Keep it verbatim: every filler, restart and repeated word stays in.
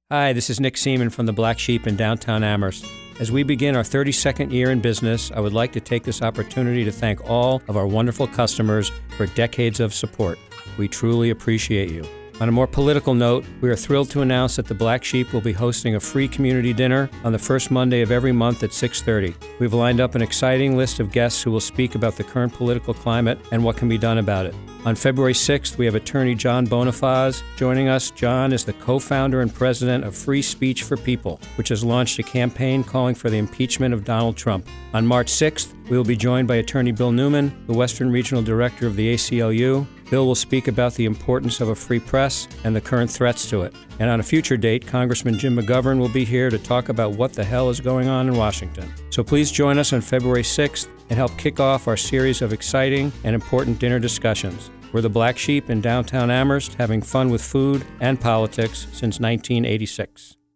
Hi, this is Nick Seaman from the Black Sheep in downtown Amherst. As we begin our thirty-second year in business, I would like to take this opportunity to thank all of our wonderful customers for decades of support. We truly appreciate you. On a more political note, we are thrilled to announce that the Black Sheep will be hosting a free community dinner on the first Monday of every month at six thirty. We've lined up an exciting list of guests who will speak about the current political climate and what can be done about it. On February sixth, we have attorney John Bonifaz joining us. John is the co-founder and president of Free Speech for People, which has launched a campaign calling for the impeachment of Donald Trump. On March sixth, we will be joined by attorney Bill Newman, the Western Regional Director of the A C L U. Bill will speak about the importance of a free press and the current threats to it. And on a future date, Congressman Jim McGovern will be here to talk about what the hell is going on in Washington. So please join us on February sixth and help kick off our series of exciting and important dinner discussions. We're the Black Sheep in downtown Amherst, having fun with food and politics since nineteen eighty-six.